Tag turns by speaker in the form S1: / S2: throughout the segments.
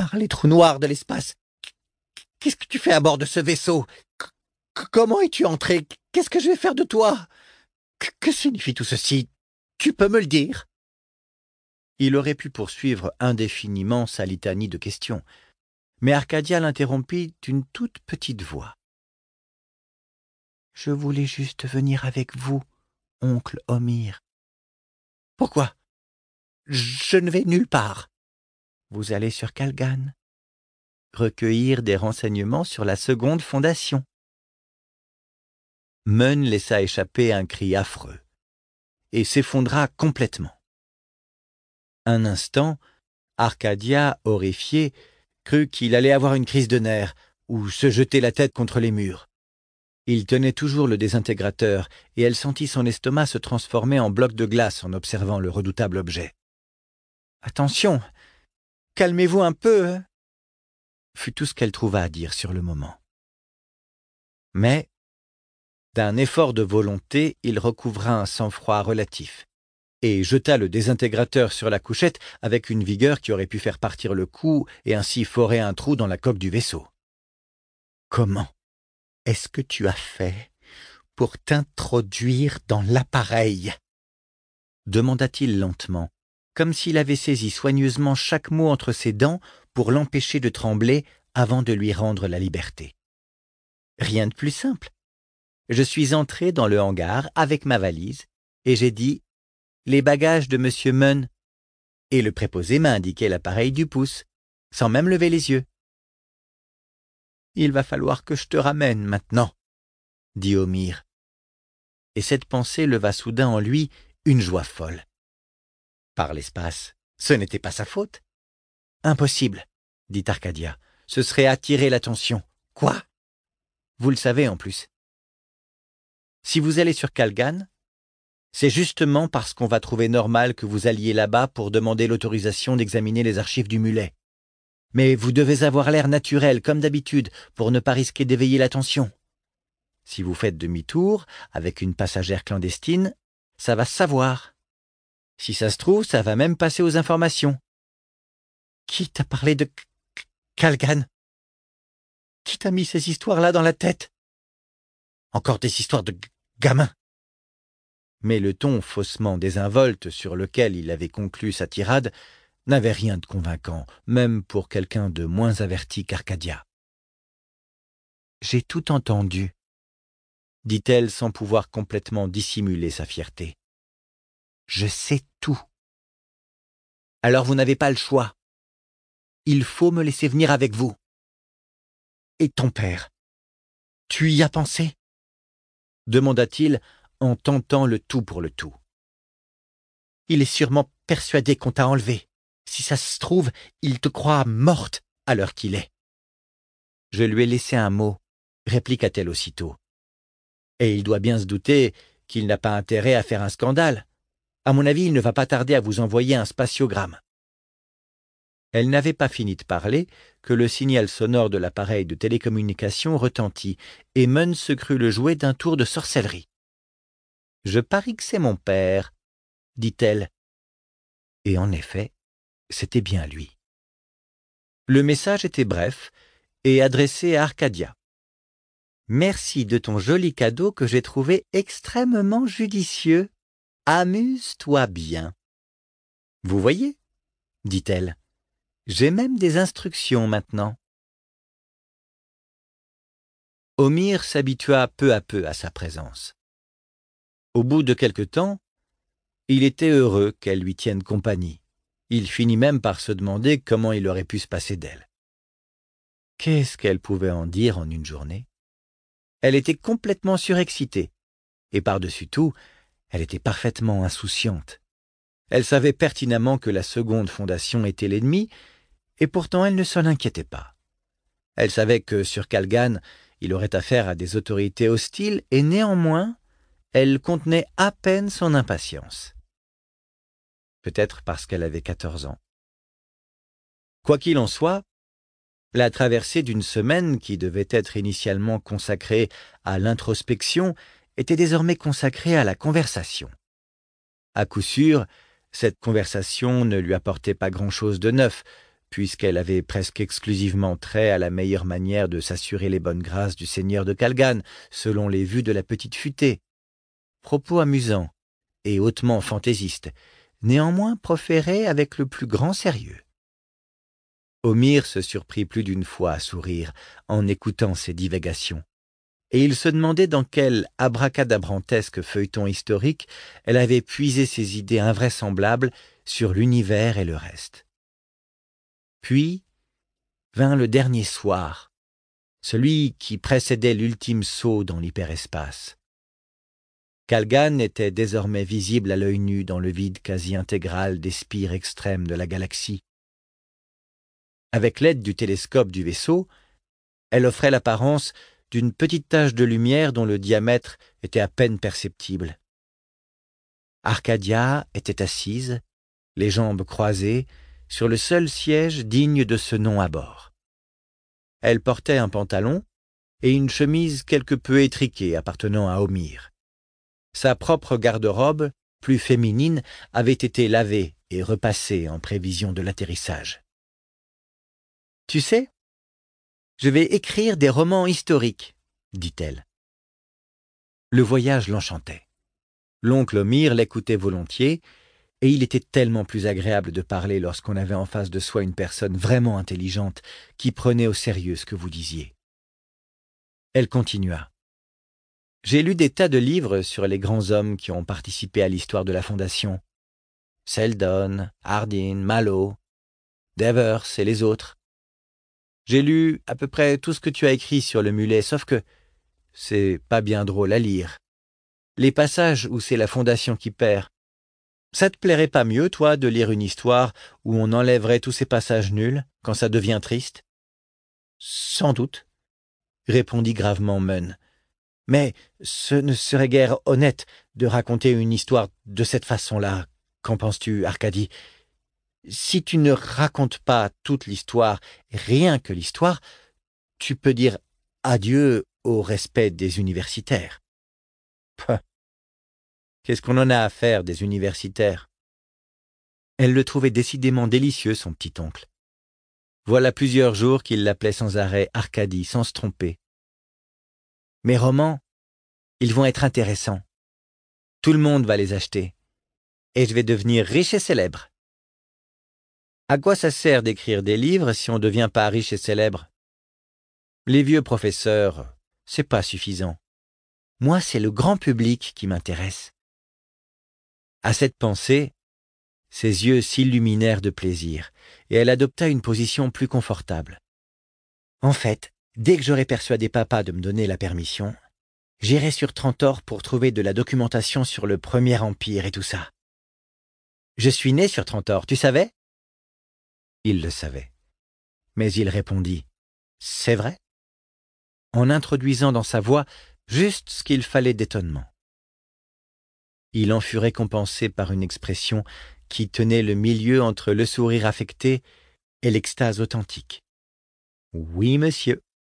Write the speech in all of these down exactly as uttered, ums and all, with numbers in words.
S1: par les trous noirs de l'espace. Qu'est-ce que tu fais à bord de ce vaisseau? Comment es-tu entré? Qu'est-ce que je vais faire de toi? Que, que signifie tout ceci? Tu peux me le dire?
S2: Il aurait pu poursuivre indéfiniment sa litanie de questions, mais Arcadia l'interrompit d'une toute petite voix. « Je voulais juste venir avec vous, oncle Homir. »«
S1: Pourquoi? Je ne vais nulle part. »«
S2: Vous allez sur Calgan, recueillir des renseignements sur la seconde fondation. » Mun laissa échapper un cri affreux et s'effondra complètement. Un instant, Arcadia, horrifié, crut qu'il allait avoir une crise de nerfs ou se jeter la tête contre les murs. Il tenait toujours le désintégrateur et elle sentit son estomac se transformer en bloc de glace en observant le redoutable objet.
S1: « Attention, calmez-vous un peu, hein ?»
S2: fut tout ce qu'elle trouva à dire sur le moment. Mais, d'un effort de volonté, il recouvra un sang-froid relatif et jeta le désintégrateur sur la couchette avec une vigueur qui aurait pu faire partir le coup et ainsi forer un trou dans la coque du vaisseau.
S1: « Comment est-ce que tu as fait pour t'introduire dans l'appareil ?»
S2: demanda-t-il lentement, comme s'il avait saisi soigneusement chaque mot entre ses dents pour l'empêcher de trembler avant de lui rendre la liberté. « Rien de plus simple. Je suis entré dans le hangar avec ma valise et j'ai dit « Les bagages de Monsieur Mun » et le préposé m'a indiqué l'appareil du pouce, sans même lever les yeux.
S1: « Il va falloir que je te ramène maintenant, »
S2: dit Homir. Et cette pensée leva soudain en lui une joie folle. Par l'espace, ce n'était pas sa faute. Impossible, dit Arcadia. Ce serait attirer l'attention. Quoi? Vous le savez en plus. Si vous allez sur Calgan, c'est justement parce qu'on va trouver normal que vous alliez là-bas pour demander l'autorisation d'examiner les archives du mulet. Mais vous devez avoir l'air naturel, comme d'habitude, pour ne pas risquer d'éveiller l'attention. Si vous faites demi-tour, avec une passagère clandestine, ça va se savoir. Si ça se trouve, ça va même passer aux informations.
S1: Qui t'a parlé de Calgan? Qui t'a mis ces histoires-là dans la tête? Encore des histoires de gamins.
S2: Mais le ton faussement désinvolte sur lequel il avait conclu sa tirade n'avait rien de convaincant, même pour quelqu'un de moins averti qu'Arcadia. « J'ai tout entendu, » dit-elle sans pouvoir complètement dissimuler sa fierté. « Je sais tout. » Alors vous n'avez pas le choix. Il faut me laisser venir avec vous.
S1: Et ton père, tu y as pensé?
S2: Demanda-t-il en tentant le tout pour le tout.
S1: Il est sûrement persuadé qu'on t'a enlevé. Si ça se trouve, il te croit morte à l'heure qu'il est.
S2: Je lui ai laissé un mot, répliqua-t-elle aussitôt. Et il doit bien se douter qu'il n'a pas intérêt à faire un scandale. À mon avis, il ne va pas tarder à vous envoyer un spatiogramme. Elle n'avait pas fini de parler que le signal sonore de l'appareil de télécommunication retentit et Mun se crut le jouet d'un tour de sorcellerie. « Je parie que c'est mon père, » dit-elle. Et en effet, c'était bien lui. Le message était bref et adressé à Arcadia. « Merci de ton joli cadeau que j'ai trouvé extrêmement judicieux. Amuse-toi bien. »« Vous voyez, » dit-elle. « J'ai même des instructions maintenant. » Homir s'habitua peu à peu à sa présence. Au bout de quelque temps, il était heureux qu'elle lui tienne compagnie. Il finit même par se demander comment il aurait pu se passer d'elle. Qu'est-ce qu'elle pouvait en dire en une journée? Elle était complètement surexcitée, et par-dessus tout, elle était parfaitement insouciante. Elle savait pertinemment que la seconde fondation était l'ennemi, et pourtant elle ne s'en inquiétait pas. Elle savait que sur Calgan, il aurait affaire à des autorités hostiles, et néanmoins, elle contenait à peine son impatience. Peut-être parce qu'elle avait quatorze ans. Quoi qu'il en soit, la traversée d'une semaine qui devait être initialement consacrée à l'introspection était désormais consacrée à la conversation. À coup sûr, cette conversation ne lui apportait pas grand-chose de neuf, puisqu'elle avait presque exclusivement trait à la meilleure manière de s'assurer les bonnes grâces du seigneur de Calgan, selon les vues de la petite futée. Propos amusants et hautement fantaisistes, néanmoins proférés avec le plus grand sérieux. Omir se surprit plus d'une fois à sourire en écoutant ces divagations, et il se demandait dans quel abracadabrantesque feuilleton historique elle avait puisé ses idées invraisemblables sur l'univers et le reste. Puis vint le dernier soir, celui qui précédait l'ultime saut dans l'hyperespace. Calgan était désormais visible à l'œil nu dans le vide quasi intégral des spires extrêmes de la galaxie. Avec l'aide du télescope du vaisseau, elle offrait l'apparence d'une petite tache de lumière dont le diamètre était à peine perceptible. Arcadia était assise, les jambes croisées, sur le seul siège digne de ce nom à bord. Elle portait un pantalon et une chemise quelque peu étriquée appartenant à Omir. Sa propre garde-robe, plus féminine, avait été lavée et repassée en prévision de l'atterrissage. « Tu sais, je vais écrire des romans historiques, » dit-elle. Le voyage l'enchantait. L'oncle Omir l'écoutait volontiers, et il était tellement plus agréable de parler lorsqu'on avait en face de soi une personne vraiment intelligente qui prenait au sérieux ce que vous disiez. Elle continua. « J'ai lu des tas de livres sur les grands hommes qui ont participé à l'histoire de la Fondation. Seldon, Hardin, Mallow, Devers et les autres. J'ai lu à peu près tout ce que tu as écrit sur le mulet, sauf que c'est pas bien drôle à lire. Les passages où c'est la Fondation qui perd. Ça te plairait pas mieux, toi, de lire une histoire où on enlèverait tous ces passages nuls quand ça devient triste ? » ?»« Sans doute, » répondit gravement Mun. « Mais ce ne serait guère honnête de raconter une histoire de cette façon-là. Qu'en penses-tu, Arcadie ? Si tu ne racontes pas toute l'histoire, rien que l'histoire, tu peux dire adieu au respect des universitaires. » »« Pouh. Qu'est-ce qu'on en a à faire des universitaires ?» Elle le trouvait décidément délicieux, son petit-oncle. Voilà plusieurs jours qu'il l'appelait sans arrêt Arcadie, sans se tromper. « Mes romans, ils vont être intéressants. Tout le monde va les acheter. Et je vais devenir riche et célèbre. » « À quoi ça sert d'écrire des livres si on ne devient pas riche et célèbre ? Les vieux professeurs, c'est pas suffisant. Moi, c'est le grand public qui m'intéresse. » À cette pensée, ses yeux s'illuminèrent de plaisir, et elle adopta une position plus confortable. « En fait, dès que j'aurai persuadé papa de me donner la permission, j'irai sur Trantor pour trouver de la documentation sur le Premier Empire et tout ça. Je suis né sur Trantor, tu savais ? » Il le savait. Mais il répondit « C'est vrai ?» en introduisant dans sa voix juste ce qu'il fallait d'étonnement. Il en fut récompensé par une expression qui tenait le milieu entre le sourire affecté et l'extase authentique. « Oui, monsieur. »«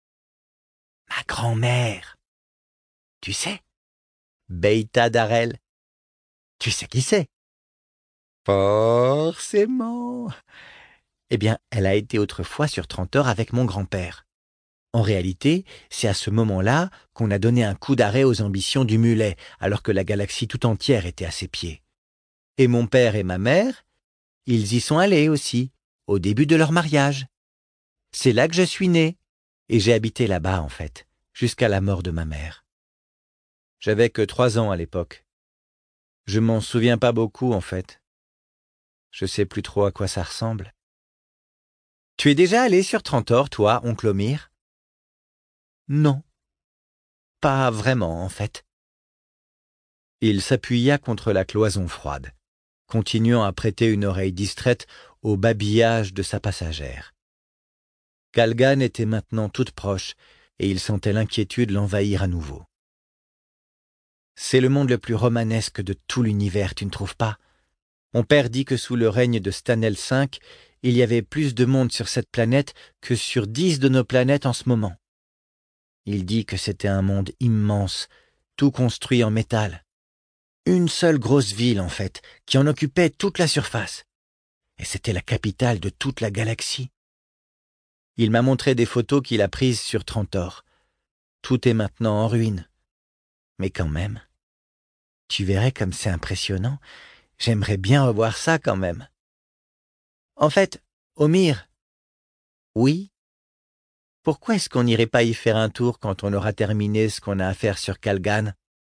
S2: Ma grand-mère. Tu sais ? Beïta Darel. Tu sais qui c'est ? Forcément. Eh bien, elle a été autrefois sur Trantor avec mon grand-père. En réalité, c'est à ce moment-là qu'on a donné un coup d'arrêt aux ambitions du mulet, alors que la galaxie tout entière était à ses pieds. Et mon père et ma mère, ils y sont allés aussi, au début de leur mariage. C'est là que je suis né, et j'ai habité là-bas, en fait, jusqu'à la mort de ma mère. J'avais que trois ans à l'époque. Je m'en souviens pas beaucoup, en fait. Je sais plus trop à quoi ça ressemble. Tu es déjà allé sur Trantor, toi, oncle Omir ? Non. Pas vraiment, en fait. Il s'appuya contre la cloison froide, continuant à prêter une oreille distraite au babillage de sa passagère. Calgan était maintenant toute proche, et il sentait l'inquiétude l'envahir à nouveau. C'est le monde le plus romanesque de tout l'univers, tu ne trouves pas ? Mon père dit que sous le règne de Stanel cinq, il y avait plus de monde sur cette planète que sur dix de nos planètes en ce moment. Il dit que c'était un monde immense, tout construit en métal. Une seule grosse ville, en fait, qui en occupait toute la surface. et c'était la capitale de toute la galaxie. Il m'a montré des photos qu'il a prises sur Trantor. Tout est maintenant en ruine. Mais quand même, tu verrais comme c'est impressionnant. J'aimerais bien revoir ça quand même. En fait, Omir. Oui? Pourquoi est-ce qu'on n'irait pas y faire un tour quand on aura terminé ce qu'on a à faire sur Kalgan?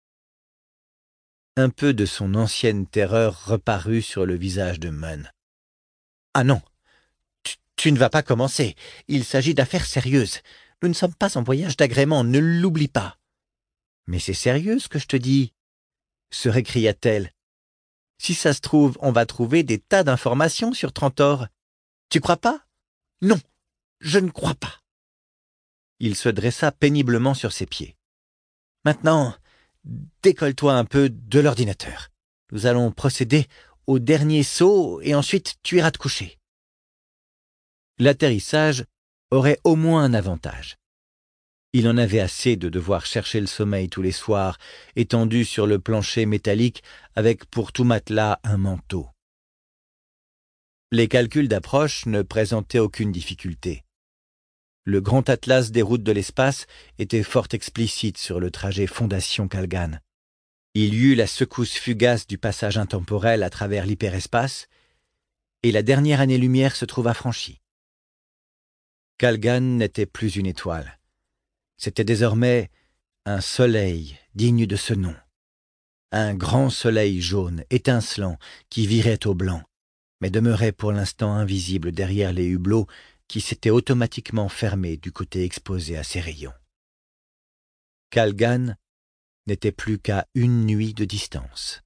S2: Un peu de son ancienne terreur reparut sur le visage de Mun. Ah non, tu, tu ne vas pas commencer. Il s'agit d'affaires sérieuses. Nous ne sommes pas en voyage d'agrément, ne l'oublie pas. Mais c'est sérieux ce que je te dis, se récria-t-elle. Si ça se trouve, on va trouver des tas d'informations sur Trantor. Tu crois pas? Non, je ne crois pas. Il se dressa péniblement sur ses pieds. Maintenant, décolle-toi un peu de l'ordinateur. Nous allons procéder au dernier saut et ensuite tu iras te coucher. L'atterrissage aurait au moins un avantage. Il en avait assez de devoir chercher le sommeil tous les soirs, étendu sur le plancher métallique avec pour tout matelas un manteau. Les calculs d'approche ne présentaient aucune difficulté. Le grand atlas des routes de l'espace était fort explicite sur le trajet Fondation-Kalgan. Il y eut la secousse fugace du passage intemporel à travers l'hyperespace, et la dernière année-lumière se trouva franchie. Kalgan n'était plus une étoile. C'était désormais un soleil digne de ce nom. Un grand soleil jaune, étincelant, qui virait au blanc, mais demeurait pour l'instant invisible derrière les hublots qui s'étaient automatiquement fermés du côté exposé à ses rayons. Kalgan n'était plus qu'à une nuit de distance.